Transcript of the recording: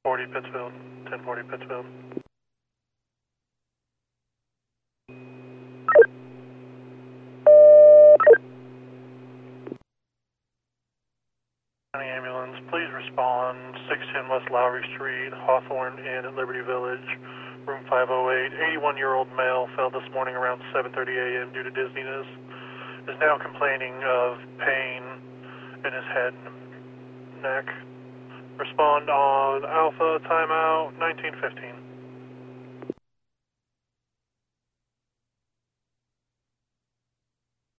40 Pittsfield, 1040 Pittsfield. County ambulance, please respond. 610 West Lowry Street, Hawthorne Inn at Liberty Village, room 508. 81-year-old male fell this morning around 7:30 a.m. due to dizziness. Is now complaining of pain in his head and neck. Respond on Alpha, timeout 1915.